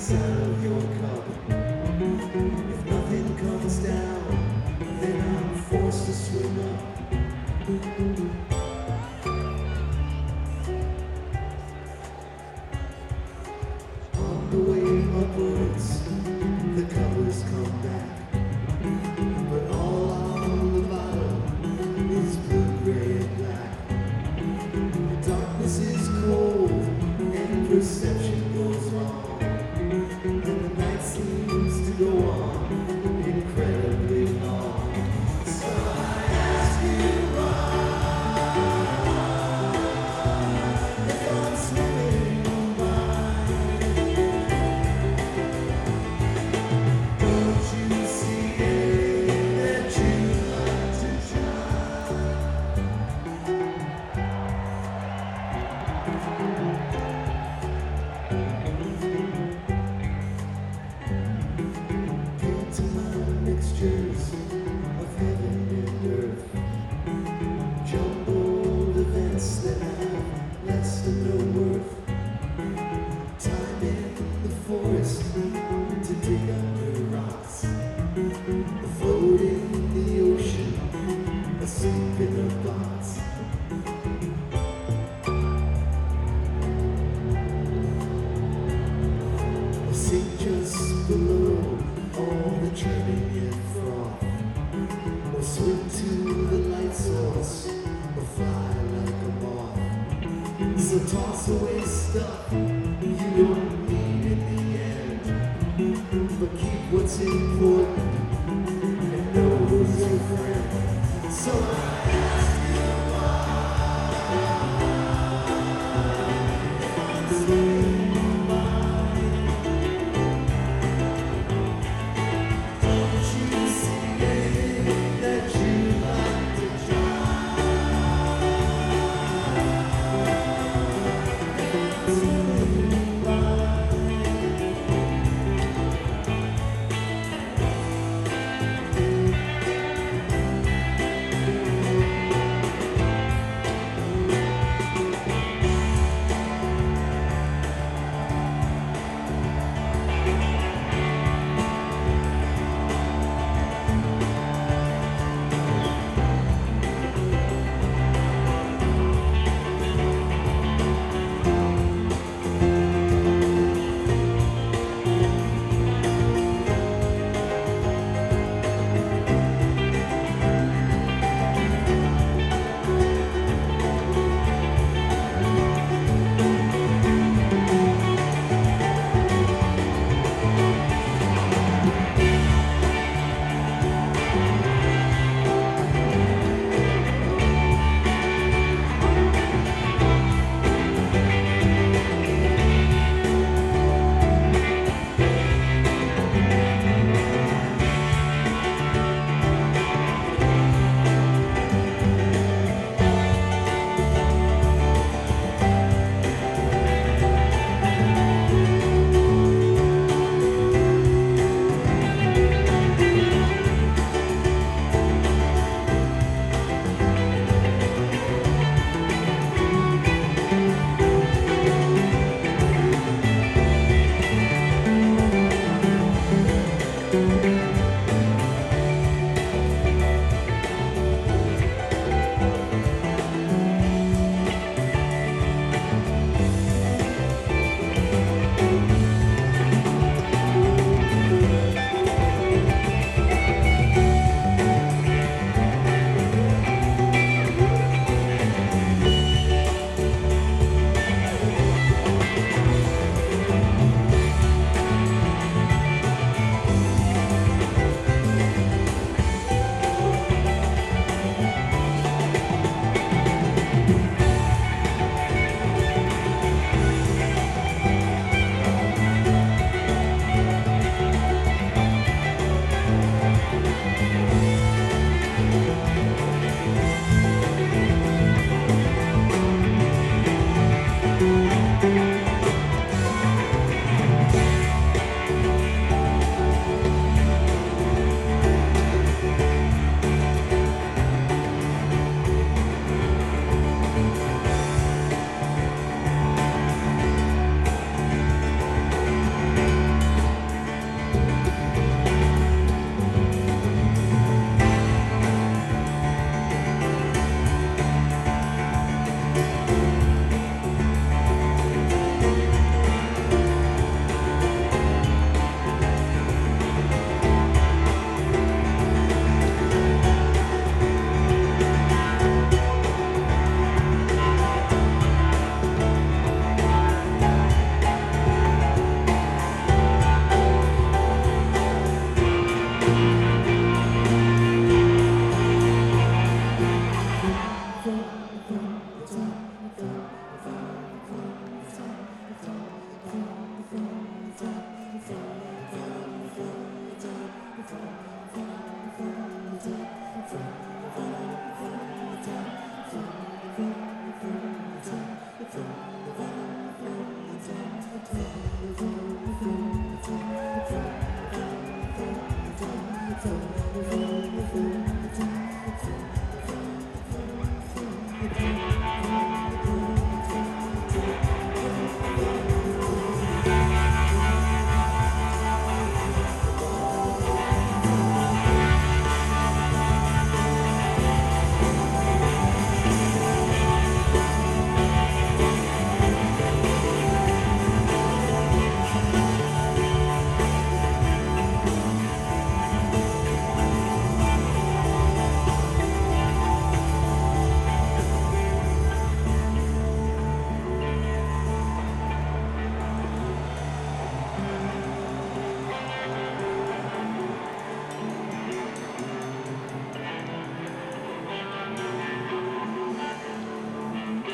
out of your cup. If nothing comes down, then I'm forced to swim up. On the way upwards, the covers come back, but all on the bottom is blue, gray, and black. The darkness is cold and perception goes wrong, and the night seems to go on incredibly long. So I ask you why, if I'm swimming by, don't you see that you like to try? Into my mixtures of heaven and earth, jumbled events that have less than no worth. Time in the forest to dig under rocks, afloat in the ocean, asleep in a box. Or sink just below all the churning and froth, or swim to the light source, or fly like a moth. So toss away stuff you don't need in the end, but keep what's important and know who's your friend. So I ask you why, if I'm